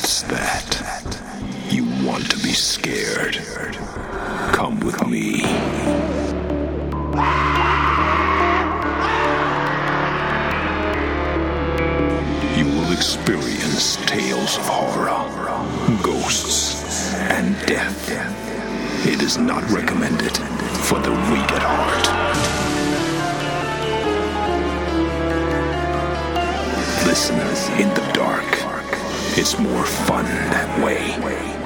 What's that? You want to be scared? Come with me. You will experience tales of horror, ghosts, and death. It is not recommended for the weak at heart. Listen in the dark. It's more fun that way.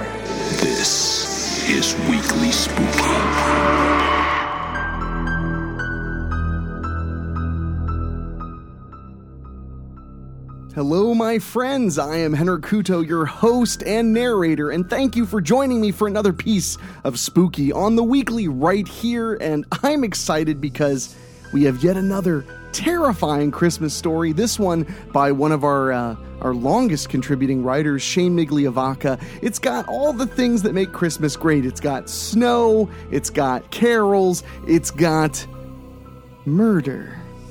This is Weekly Spooky. Hello, my friends. I am Henrik Kuto, your host and narrator, and thank you for joining me for another piece of Spooky on the Weekly right here. And I'm excited because we have yet another terrifying Christmas story. This one by one of our longest contributing writers, Shane Migliavaca. It's got all the things that make Christmas great. It's got snow, it's got carols, it's got murder.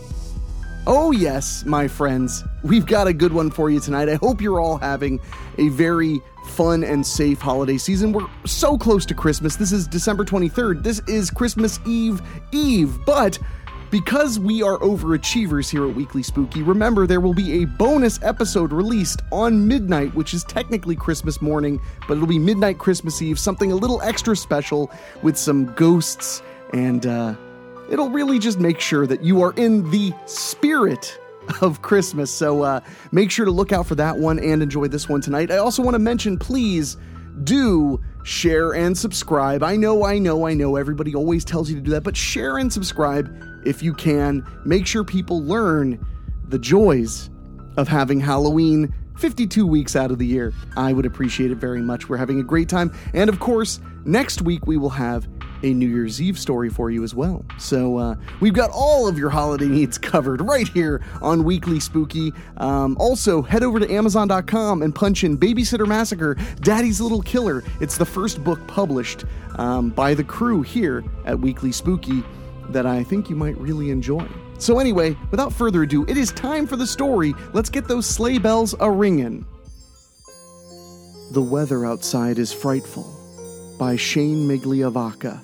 Oh yes, my friends, we've got a good one for you tonight. I hope you're all having a very fun and safe holiday season. We're so close to Christmas. This is December 23rd. This is Christmas Eve, but because we are overachievers here at Weekly Spooky, remember there will be a bonus episode released on midnight, which is technically Christmas morning, but it'll be midnight Christmas Eve, something a little extra special with some ghosts, and it'll really just make sure that you are in the spirit of Christmas. So make sure to look out for that one and enjoy this one tonight. I also want to mention, please do share and subscribe. I know, everybody always tells you to do that, but share and subscribe if you can. Make sure people learn the joys of having Halloween 52 weeks out of the year. I would appreciate it very much. We're having a great time. And of course, next week we will have a New Year's Eve story for you as well. So we've got all of your holiday needs covered right here on Weekly Spooky. Also, head over to Amazon.com and punch in Babysitter Massacre, Daddy's Little Killer. It's the first book published by the crew here at Weekly Spooky that I think you might really enjoy. So anyway, without further ado, it is time for the story. Let's get those sleigh bells a-ringin'. The Weather Outside is Frightful by Shane Migliavaca.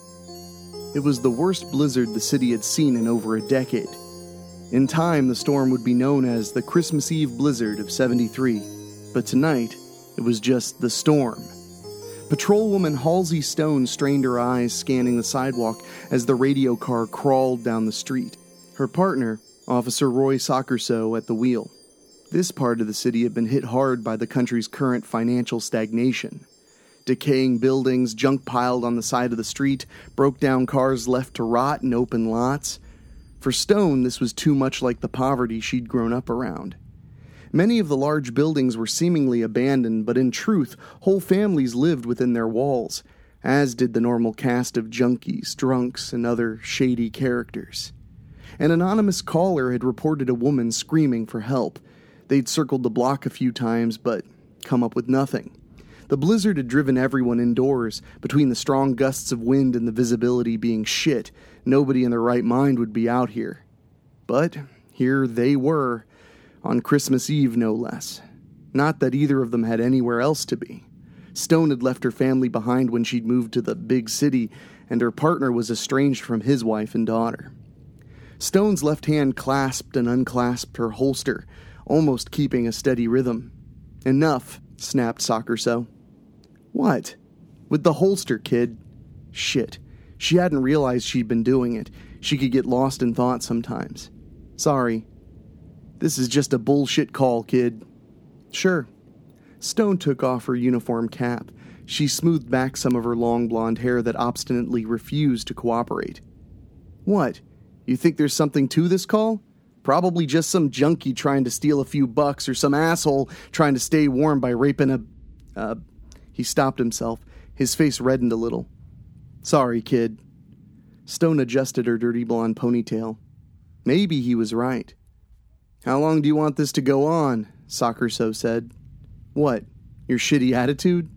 It was the worst blizzard the city had seen in over a decade. In time, the storm would be known as the Christmas Eve Blizzard of '73, but tonight, it was just the storm. Patrolwoman Halsey Stone strained her eyes scanning the sidewalk as the radio car crawled down the street. Her partner, Officer Roy Sockerso, at the wheel. This part of the city had been hit hard by the country's current financial stagnation. Decaying buildings, junk piled on the side of the street, broke down cars left to rot in open lots. For Stone, this was too much like the poverty she'd grown up around. Many of the large buildings were seemingly abandoned, but in truth, whole families lived within their walls, as did the normal cast of junkies, drunks, and other shady characters. An anonymous caller had reported a woman screaming for help. They'd circled the block a few times, but come up with nothing. The blizzard had driven everyone indoors. Between the strong gusts of wind and the visibility being shit, nobody in their right mind would be out here. But here they were, on Christmas Eve no less. Not that either of them had anywhere else to be. Stone had left her family behind when she'd moved to the big city, and her partner was estranged from his wife and daughter. Stone's left hand clasped and unclasped her holster, almost keeping a steady rhythm. "Enough," snapped Sockerso. "What?" "With the holster, kid." Shit. She hadn't realized she'd been doing it. She could get lost in thought sometimes. "Sorry. This is just a bullshit call, kid." "Sure." Stone took off her uniform cap. She smoothed back some of her long blonde hair that obstinately refused to cooperate. "What? You think there's something to this call? Probably just some junkie trying to steal a few bucks or some asshole trying to stay warm by raping a... He stopped himself. His face reddened a little. "Sorry, kid." Stone adjusted her dirty blonde ponytail. Maybe he was right. "How long do you want this to go on?" Sockerso said. "What, your shitty attitude?"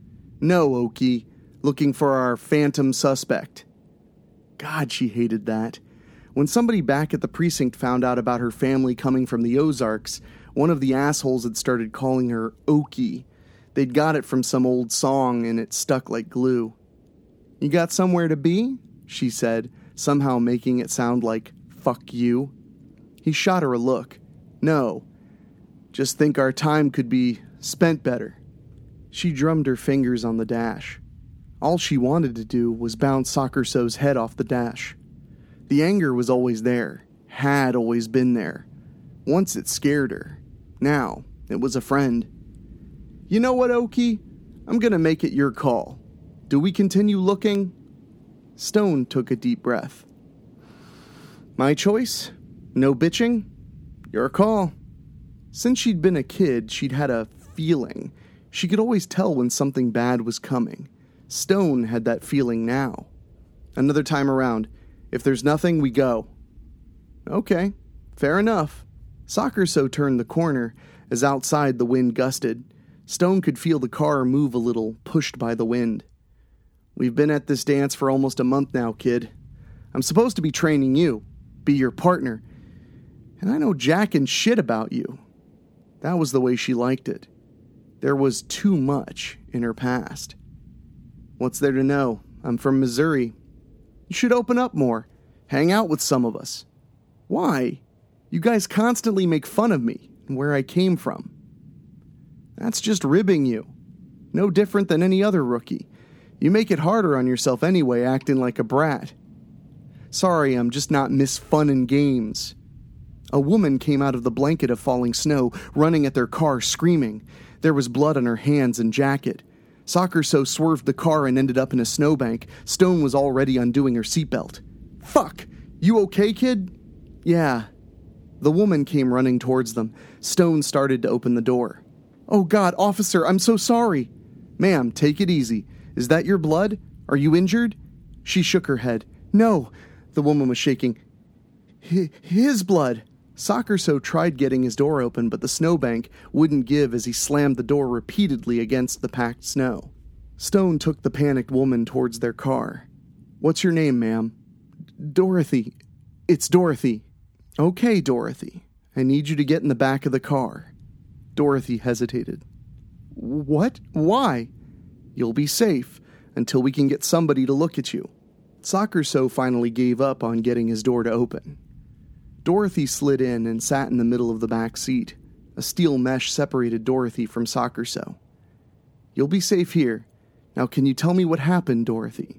"No, Okie. Looking for our phantom suspect." God, she hated that. When somebody back at the precinct found out about her family coming from the Ozarks, one of the assholes had started calling her Okie. They'd got it from some old song and it stuck like glue. "You got somewhere to be?" she said, somehow making it sound like, "fuck you." He shot her a look. "No. Just think our time could be spent better." She drummed her fingers on the dash. All she wanted to do was bounce Sakurso's head off the dash. The anger was always there, had always been there. Once it scared her. Now, it was a friend. "You know what, Oki? I'm gonna make it your call. Do we continue looking?" Stone took a deep breath. "My choice? No bitching? Your call." Since she'd been a kid, she'd had a feeling. She could always tell when something bad was coming. Stone had that feeling now. "Another time around. If there's nothing, we go." "Okay, fair enough." Sakurso turned the corner as outside the wind gusted. Stone could feel the car move a little, pushed by the wind. "We've been at this dance for almost a month now, kid. I'm supposed to be training you, be your partner. And I know jack and shit about you." That was the way she liked it. There was too much in her past. "What's there to know? I'm from Missouri. You should open up more. Hang out with some of us." "Why? You guys constantly make fun of me and where I came from." "That's just ribbing you. No different than any other rookie. You make it harder on yourself anyway, acting like a brat." "Sorry, I'm just not Miss Fun and Games." A woman came out of the blanket of falling snow, running at their car, screaming. There was blood on her hands and jacket. Sakurso swerved the car and ended up in a snowbank. Stone was already undoing her seatbelt. "Fuck! You okay, kid?" "Yeah." The woman came running towards them. Stone started to open the door. "Oh God, officer, I'm so sorry." "Ma'am, take it easy. Is that your blood? Are you injured?" She shook her head. "No." The woman was shaking. His blood." Sakurso tried getting his door open, but the snowbank wouldn't give as he slammed the door repeatedly against the packed snow. Stone took the panicked woman towards their car. "What's your name, ma'am?" "Dorothy. It's Dorothy." "Okay, Dorothy. I need you to get in the back of the car." Dorothy hesitated. "What? Why?" "You'll be safe until we can get somebody to look at you." Sakurso finally gave up on getting his door to open. Dorothy slid in and sat in the middle of the back seat. A steel mesh separated Dorothy from Sakurso. "You'll be safe here. Now can you tell me what happened, Dorothy?"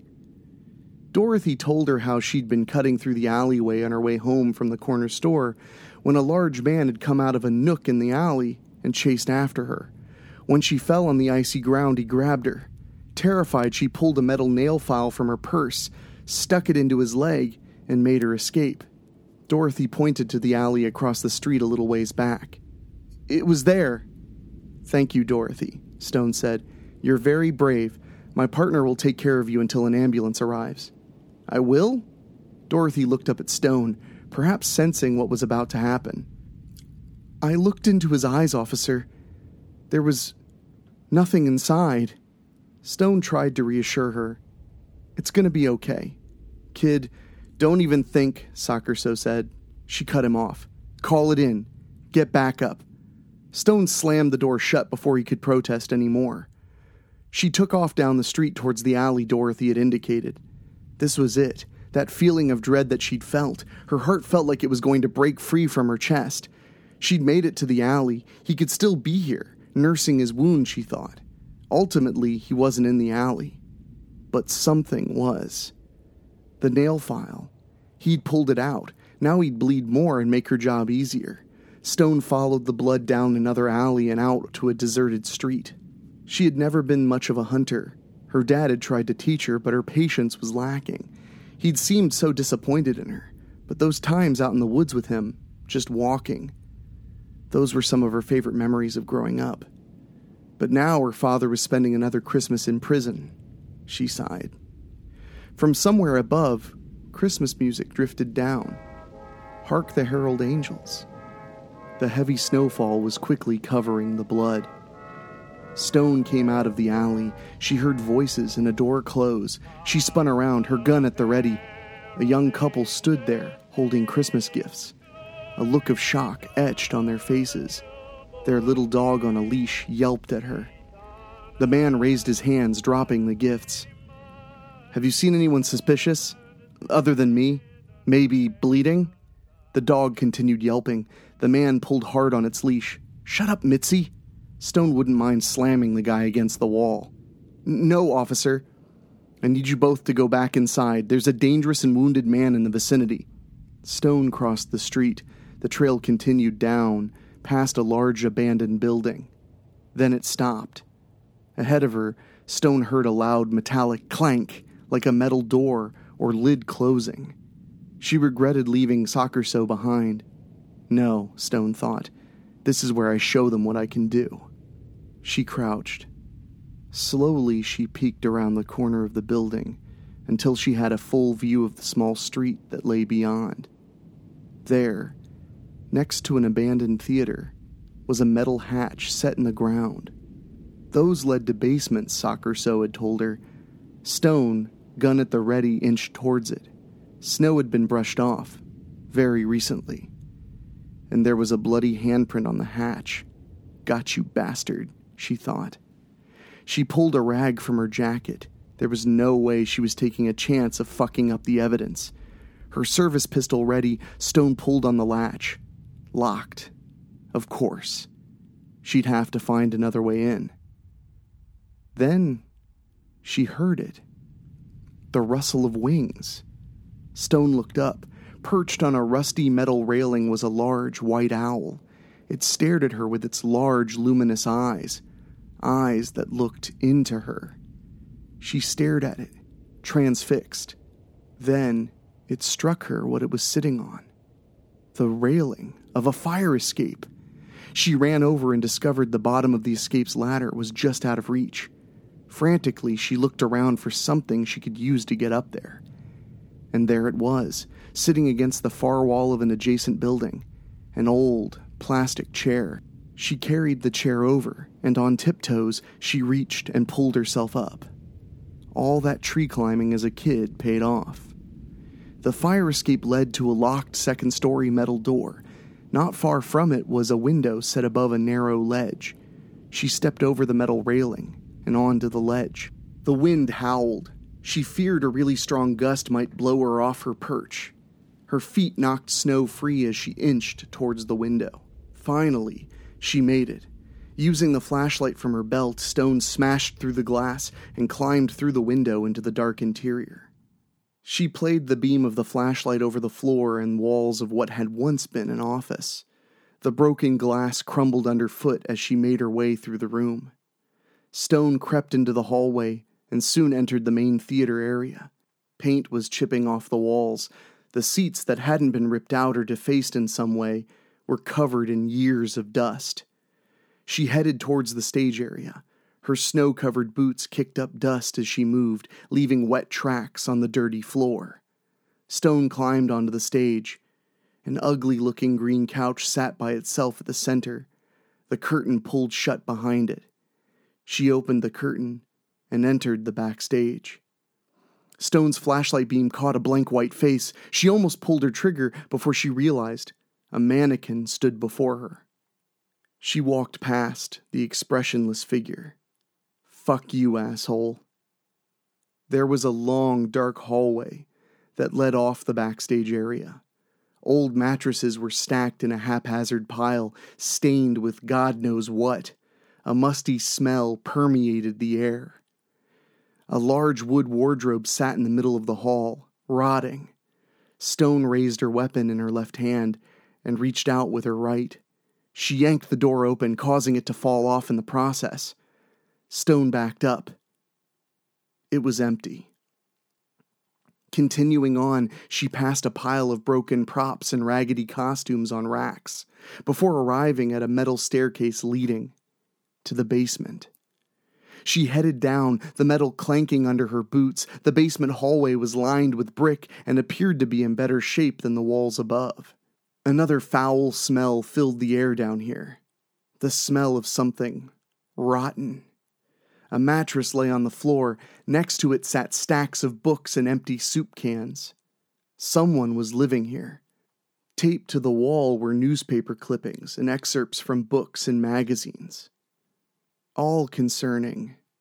Dorothy told her how she'd been cutting through the alleyway on her way home from the corner store when a large man had come out of a nook in the alley and chased after her. When she fell on the icy ground, he grabbed her. Terrified, she pulled a metal nail file from her purse, stuck it into his leg, and made her escape. Dorothy pointed to the alley across the street a little ways back. "It was there." "Thank you, Dorothy," Stone said. "You're very brave. My partner will take care of you until an ambulance arrives." "I will?" Dorothy looked up at Stone, perhaps sensing what was about to happen. "I looked into his eyes, officer. There was nothing inside." Stone tried to reassure her. "It's gonna be okay. Kid, don't even think," Sakurso said. She cut him off. "Call it in. Get back up." Stone slammed the door shut before he could protest any more. She took off down the street towards the alley Dorothy had indicated. This was it, that feeling of dread that she'd felt. Her heart felt like it was going to break free from her chest. She'd made it to the alley. He could still be here, nursing his wound, she thought. Ultimately, he wasn't in the alley. But something was. The nail file. He'd pulled it out. Now he'd bleed more and make her job easier. Stone followed the blood down another alley and out to a deserted street. She had never been much of a hunter. Her dad had tried to teach her, but her patience was lacking. He'd seemed so disappointed in her. But those times out in the woods with him, just walking, those were some of her favorite memories of growing up. But now her father was spending another Christmas in prison. She sighed. From somewhere above, Christmas music drifted down. Hark the herald angels. The heavy snowfall was quickly covering the blood. Stone came out of the alley. She heard voices and a door close. She spun around, her gun at the ready. A young couple stood there, holding Christmas gifts. A look of shock etched on their faces. Their little dog on a leash yelped at her. The man raised his hands, dropping the gifts. "Have you seen anyone suspicious? Other than me? Maybe bleeding?" The dog continued yelping. The man pulled hard on its leash. "Shut up, Mitzi." Stone wouldn't mind slamming the guy against the wall. "No, officer. I need you both to go back inside. There's a dangerous and wounded man in the vicinity." Stone crossed the street. The trail continued down, past a large abandoned building. Then it stopped. Ahead of her, Stone heard a loud metallic clank, like a metal door or lid closing. She regretted leaving Sakurso behind. No, Stone thought. This is where I show them what I can do. She crouched. Slowly, she peeked around the corner of the building until she had a full view of the small street that lay beyond. There, next to an abandoned theater, was a metal hatch set in the ground. Those led to basements, Sakurso had told her. Stone, gun at the ready, inched towards it. Snow had been brushed off, very recently. And there was a bloody handprint on the hatch. "Got you, bastard," she thought. She pulled a rag from her jacket. There was no way she was taking a chance of fucking up the evidence. Her service pistol ready, Stone pulled on the latch. Locked. Of course. She'd have to find another way in. Then, she heard it. The rustle of wings. Stone looked up. Perched on a rusty metal railing was a large white owl. It stared at her with its large, luminous eyes. Eyes that looked into her. She stared at it, transfixed. Then, it struck her what it was sitting on. The railing of a fire escape. She ran over and discovered the bottom of the escape's ladder was just out of reach. Frantically, she looked around for something she could use to get up there. And there it was, sitting against the far wall of an adjacent building. An old, plastic chair. She carried the chair over, and on tiptoes, she reached and pulled herself up. All that tree climbing as a kid paid off. The fire escape led to a locked second-story metal door. Not far from it was a window set above a narrow ledge. She stepped over the metal railing and onto the ledge. The wind howled. She feared a really strong gust might blow her off her perch. Her feet knocked snow free as she inched towards the window. Finally, she made it. Using the flashlight from her belt, Stone smashed through the glass and climbed through the window into the dark interior. She played the beam of the flashlight over the floor and walls of what had once been an office. The broken glass crumbled underfoot as she made her way through the room. Stone crept into the hallway and soon entered the main theater area. Paint was chipping off the walls. The seats that hadn't been ripped out or defaced in some way were covered in years of dust. She headed towards the stage area. Her snow-covered boots kicked up dust as she moved, leaving wet tracks on the dirty floor. Stone climbed onto the stage. An ugly-looking green couch sat by itself at the center. The curtain pulled shut behind it. She opened the curtain and entered the backstage. Stone's flashlight beam caught a blank white face. She almost pulled her trigger before she realized a mannequin stood before her. She walked past the expressionless figure. "Fuck you, asshole." There was a long, dark hallway that led off the backstage area. Old mattresses were stacked in a haphazard pile, stained with God knows what. A musty smell permeated the air. A large wood wardrobe sat in the middle of the hall, rotting. Stone raised her weapon in her left hand and reached out with her right. She yanked the door open, causing it to fall off in the process. Stone backed up. It was empty. Continuing on, she passed a pile of broken props and raggedy costumes on racks, before arriving at a metal staircase leading to the basement. She headed down, the metal clanking under her boots. The basement hallway was lined with brick and appeared to be in better shape than the walls above. Another foul smell filled the air down here. The smell of something rotten. A mattress lay on the floor. Next to it sat stacks of books and empty soup cans. Someone was living here. Taped to the wall were newspaper clippings and excerpts from books and magazines. All concerning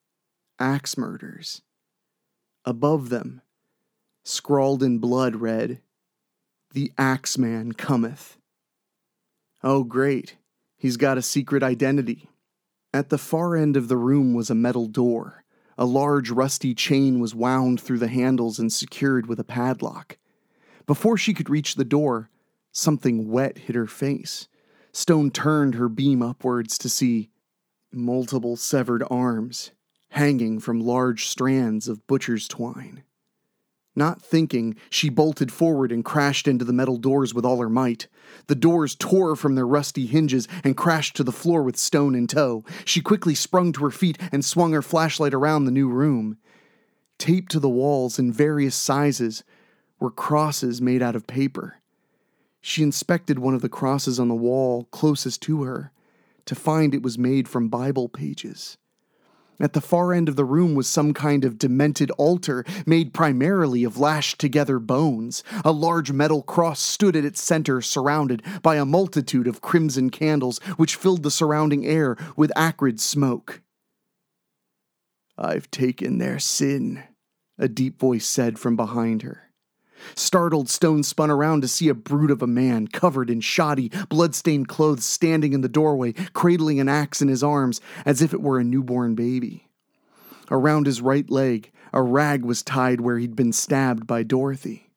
Axe murders. Above them, scrawled in blood, read, "The Axeman cometh." Oh, great. He's got a secret identity. At the far end of the room was a metal door. A large rusty chain was wound through the handles and secured with a padlock. Before she could reach the door, something wet hit her face. Stone turned her beam upwards to see multiple severed arms hanging from large strands of butcher's twine. Not thinking, she bolted forward and crashed into the metal doors with all her might. The doors tore from their rusty hinges and crashed to the floor with Stone in tow. She quickly sprung to her feet and swung her flashlight around the new room. Taped to the walls in various sizes were crosses made out of paper. She inspected one of the crosses on the wall closest to her to find it was made from Bible pages. At the far end of the room was some kind of demented altar made primarily of lashed-together bones. A large metal cross stood at its center, surrounded by a multitude of crimson candles which filled the surrounding air with acrid smoke. "I've taken their sin," a deep voice said from behind her. Startled, Stone spun around to see a brute of a man, covered in shoddy, blood-stained clothes, standing in the doorway, cradling an axe in his arms as if it were a newborn baby. Around his right leg, a rag was tied where he'd been stabbed by Dorothy.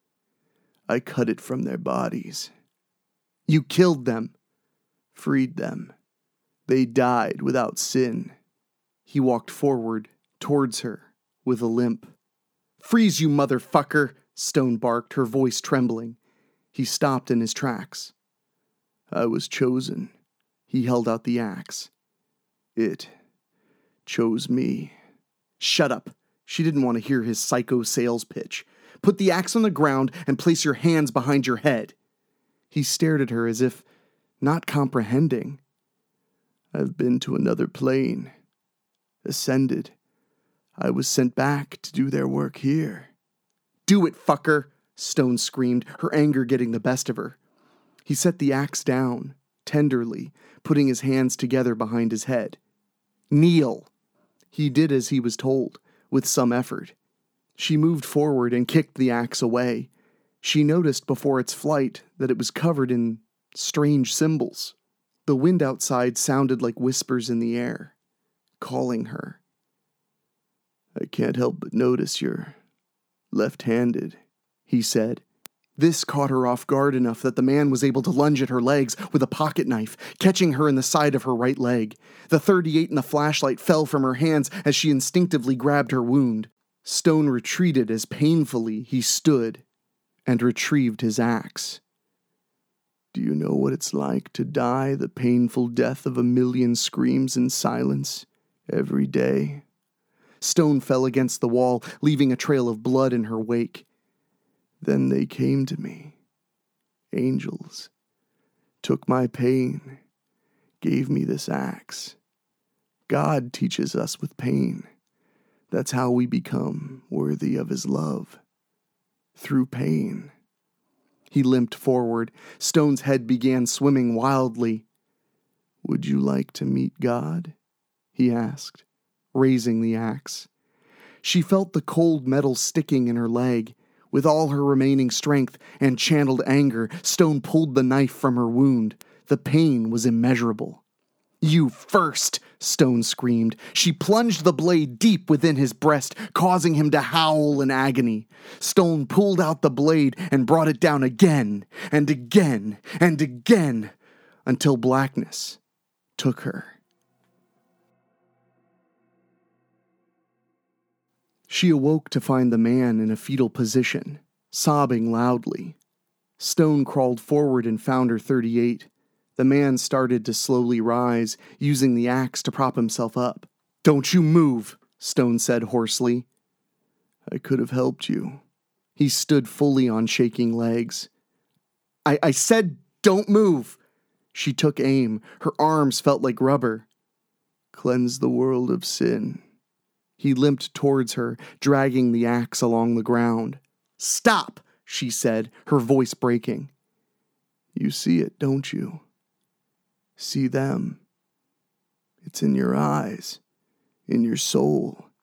"I cut it from their bodies." "You killed them." "Freed them. They died without sin." He walked forward, towards her, with a limp. "Freeze, you motherfucker!" Stone barked, her voice trembling. He stopped in his tracks. "I was chosen." He held out the axe. "It chose me." "Shut up." She didn't want to hear his psycho sales pitch. "Put the axe on the ground and place your hands behind your head." He stared at her as if not comprehending. "I've been to another plane. Ascended. I was sent back to do their work here." "Do it, fucker!" Stone screamed, her anger getting the best of her. He set the axe down, tenderly, putting his hands together behind his head. "Kneel!" He did as he was told, with some effort. She moved forward and kicked the axe away. She noticed before its flight that it was covered in strange symbols. The wind outside sounded like whispers in the air, calling her. "I can't help but notice you're left-handed," he said. This caught her off guard enough that the man was able to lunge at her legs with a pocket knife, catching her in the side of her right leg. The .38 and the flashlight fell from her hands as she instinctively grabbed her wound. Stone retreated as painfully he stood and retrieved his axe. "Do you know what it's like to die the painful death of 1,000,000 screams in silence every day?" Stone fell against the wall, leaving a trail of blood in her wake. "Then they came to me. Angels. Took my pain. Gave me this axe. God teaches us with pain. That's how we become worthy of his love. Through pain." He limped forward. Stone's head began swimming wildly. "Would you like to meet God?" he asked, raising the axe. She felt the cold metal sticking in her leg. With all her remaining strength and channeled anger, Stone pulled the knife from her wound. The pain was immeasurable. "You first!" Stone screamed. She plunged the blade deep within his breast, causing him to howl in agony. Stone pulled out the blade and brought it down again and again and again until blackness took her. She awoke to find the man in a fetal position, sobbing loudly. Stone crawled forward and found her .38. The man started to slowly rise, using the axe to prop himself up. "Don't you move," Stone said hoarsely. "I could have helped you." He stood fully on shaking legs. I said don't move." She took aim. Her arms felt like rubber. "Cleanse the world of sin." He limped towards her, dragging the axe along the ground. "Stop," she said, her voice breaking. "You see it, don't you? See them. It's in your eyes, in your soul,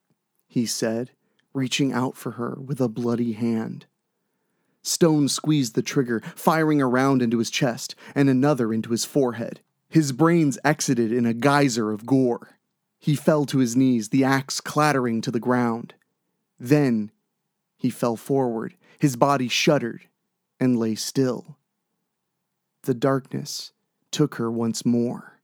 he said, reaching out for her with a bloody hand. Stone squeezed the trigger, firing a round into his chest and another into his forehead. His brains exited in a geyser of gore. He fell to his knees, the axe clattering to the ground. Then he fell forward, his body shuddered, and lay still. The darkness took her once more.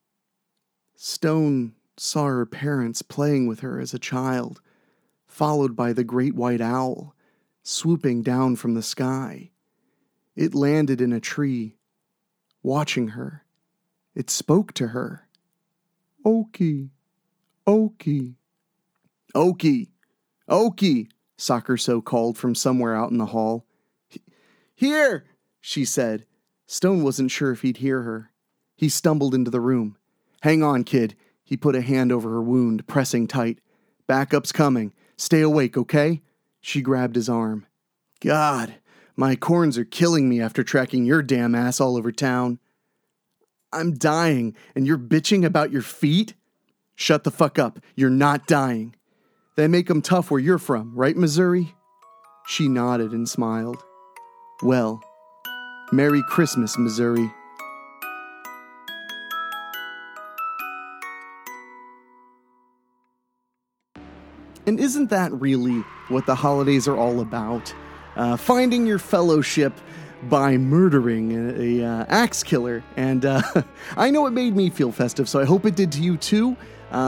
Stone saw her parents playing with her as a child, followed by the great white owl, swooping down from the sky. It landed in a tree, watching her. It spoke to her. Oki, Oki. Oki, Oki, Sakurso called from somewhere out in the hall. Here, she said. Stone wasn't sure if he'd hear her. He stumbled into the room. Hang on, kid. He put a hand over her wound, pressing tight. Backup's coming. Stay awake, okay? She grabbed his arm. God, my corns are killing me after tracking your damn ass all over town. I'm dying, and you're bitching about your feet? Shut the fuck up. You're not dying. They make 'em tough where you're from, right, Missouri? She nodded and smiled. Well, Merry Christmas, Missouri. And isn't that really what the holidays are all about? Finding your fellowship by murdering a axe killer. And I know it made me feel festive, so I hope it did to you too.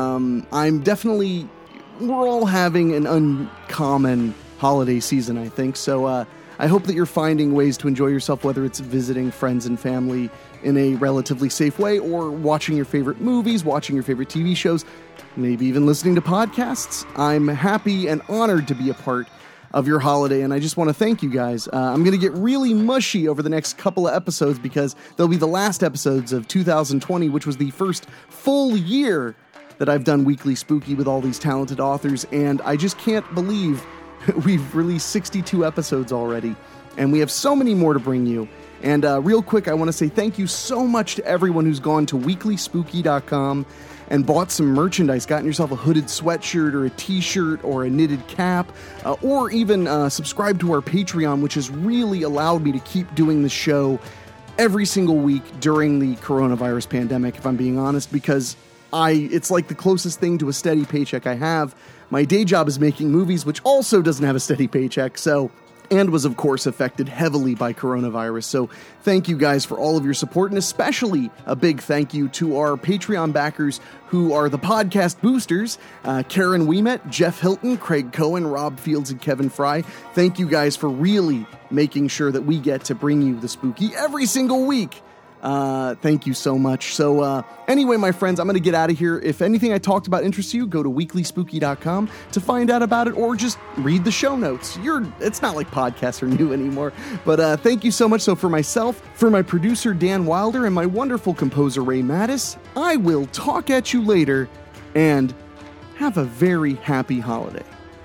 We're all having an uncommon holiday season, I think. So I hope that you're finding ways to enjoy yourself, whether it's visiting friends and family in a relatively safe way, or watching your favorite movies, watching your favorite TV shows, maybe even listening to podcasts. I'm happy and honored to be a part of your holiday, and I just want to thank you guys. I'm going to get really mushy over the next couple of episodes because they'll be the last episodes of 2020, which was the first full year that I've done Weekly Spooky with all these talented authors, and I just can't believe we've released 62 episodes already, and we have so many more to bring you. And real quick, I want to say thank you so much to everyone who's gone to weeklyspooky.com and bought some merchandise, gotten yourself a hooded sweatshirt or a t-shirt or a knitted cap, or even subscribed to our Patreon, which has really allowed me to keep doing the show every single week during the coronavirus pandemic, if I'm being honest, because it's like the closest thing to a steady paycheck I have. My day job is making movies, which also doesn't have a steady paycheck, and was, of course, affected heavily by coronavirus. So thank you guys for all of your support, and especially a big thank you to our Patreon backers who are the podcast boosters, Karen Ouimet, Jeff Hilton, Craig Cohen, Rob Fields, and Kevin Fry. Thank you guys for really making sure that we get to bring you the spooky every single week. Thank you so much. So, anyway, my friends, I'm going to get out of here. If anything I talked about interests you, go to weeklyspooky.com to find out about it, or just read the show notes. It's not like podcasts are new anymore, but, thank you so much. So for myself, for my producer, Dan Wilder, and my wonderful composer, Ray Mattis, I will talk at you later, and have a very happy holiday.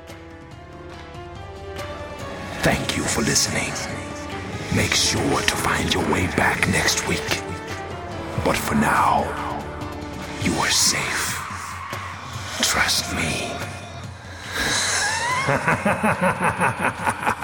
Thank you for listening. Make sure to find your way back next week. But for now, you are safe. Trust me.